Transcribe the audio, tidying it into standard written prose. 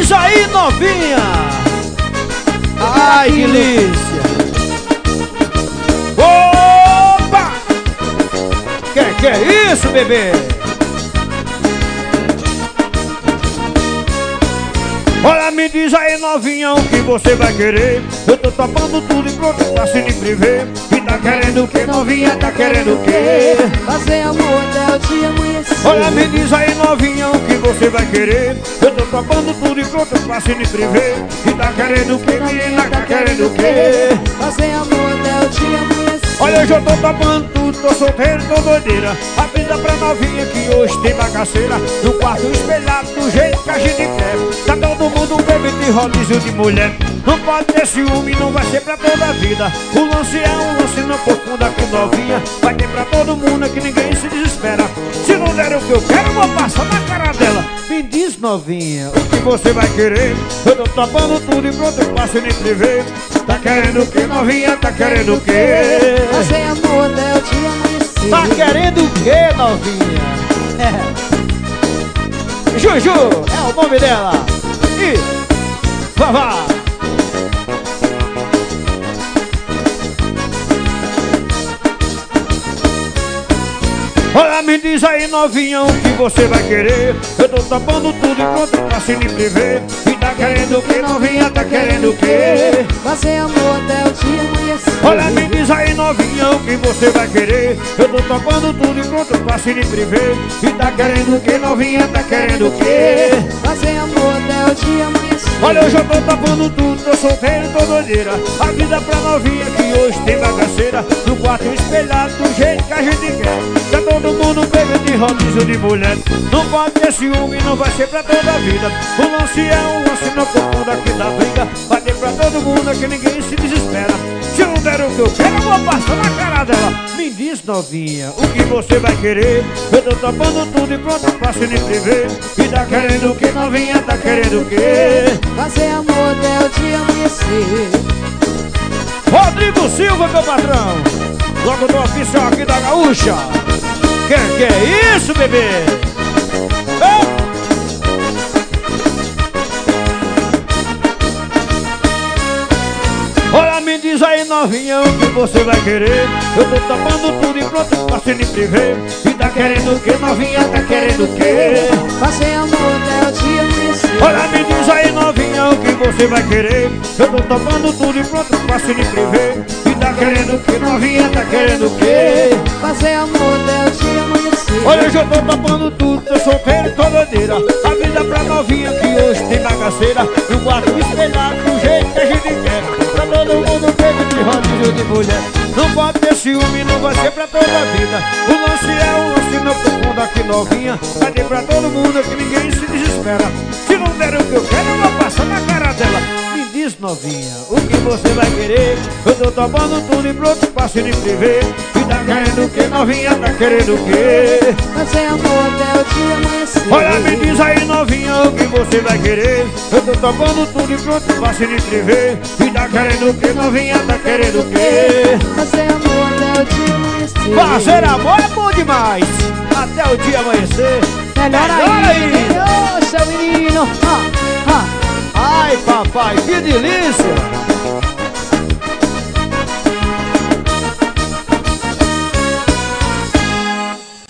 diz aí, novinha. Ai, delícia. Opa! Que é isso, bebê? Olha, me diz aí, novinha, o que você vai querer? Eu tô topando tudo e pronto pra se me priver. E tá querendo o que, novinha? Tá querendo o quê? Fazer amor até o dia amanhecer. Olha, me diz aí, novinha, o que você vai querer? Eu tô topando tudo e pronto pra se me priver. E tá querendo o que, menina? Tá querendo o quê? Fazer amor até o dia amanhecer. Olha, hoje eu tô topando tudo, tô solteiro, tô doideira. Avisa pra novinha que hoje tem bagaceira. No quarto espelhado, do jeito que a gente quer. Tá todo mundo bebendo de rodízio de mulher. Não pode ter ciúme, não vai ser pra toda a vida. O lance é um lance não profunda que novinha. Vai ter pra todo mundo que ninguém se desespera. Se não der o que eu quero, eu vou passar na cara dela. Me diz, novinha, o que você vai querer? Eu tô topando tudo e pronto pra se me priver. Tá querendo o que, novinha? Tá querendo o quê? Fazer amor até o dia amanhecer. Tá querendo o que, novinha? Juju é o nome dela. E Vavá. Olha, me diz aí, novinha, o que você vai querer? Eu tô topando tudo e pronto pra se me priver. E tá querendo o que, novinha? Tá querendo o quê? Fazer amor até o dia amanhecer. Olha, me diz aí, novinha, o que você vai querer? Eu tô topando tudo e pronto pra se me priver. E tá querendo o que, novinha? Tá querendo o quê? Fazer amor até o dia amanhecer. Olha, hoje eu tô topando tudo, tô solteiro, tô doideira. Avisa pra novinha que hoje tem bagaceira. No quarto espelhado, do jeito que a gente quer. Tá todo mundo bebendo de rodízio de mulher. Não pode ter ciúme, não vai ser pra toda a vida. O lance é um lance, não confunda que dá briga. Vai ter pra todo mundo que ninguém se desespera. Se não der o que eu quero, eu vou passar na cara dela. Me diz, novinha, o que você vai querer? Eu tô topando tudo e pronto pra se me priver. E tá querendo o que, novinha? Tá querendo o quê? Fazer amor até o dia amanhecer. Rodrigo Silva, meu patrão. Logo do oficial aqui da Gaúcha. Que é isso, bebê? Olha, me diz aí, novinha, o que você vai querer? Eu tô topando tudo e pronto pra se me priver. E tá querendo o que, novinha? Tá querendo o quê? Fazer amor até o dia amanhecer. Olha, me diz aí, novinha, o que você vai querer? Eu tô topando tudo e pronto pra se me priver. E tá querendo o que, novinha? Tá querendo o quê? Fazer amor até o dia amanhecer. Olha, hoje eu tô topando tudo, tô solteiro, tô doideira. Avisa pra novinha que hoje tem bagaceira. No quarto espelhado, do jeito que a gente quer. Tá todo mundo bebe de rodízio de mulher. Não pode ter ciúme, não vai ser pra toda a vida. O lance é um lance, não profundo aqui, novinha. Vai ter pra todo mundo que ninguém se desespera. Se não der o que eu quero, eu vou passar na cara dela. Me diz, novinha, o que você vai querer? Eu tô tomando tudo e pronto pra se me priver. E tá querendo o que, novinha? Tá querendo o quê? Fazer amor até o dia amanhecer. Olha, me diz aí, novinha, o que você vai querer? Eu tô topando tudo e pronto pra se me priver. E tá querendo o que, novinha? Tá querendo o quê? Fazer amor até o dia amanhecer. Fazer amor é bom demais. Até o dia amanhecer. Melhor aí. Ô, seu menino. Ai, papai, que delícia.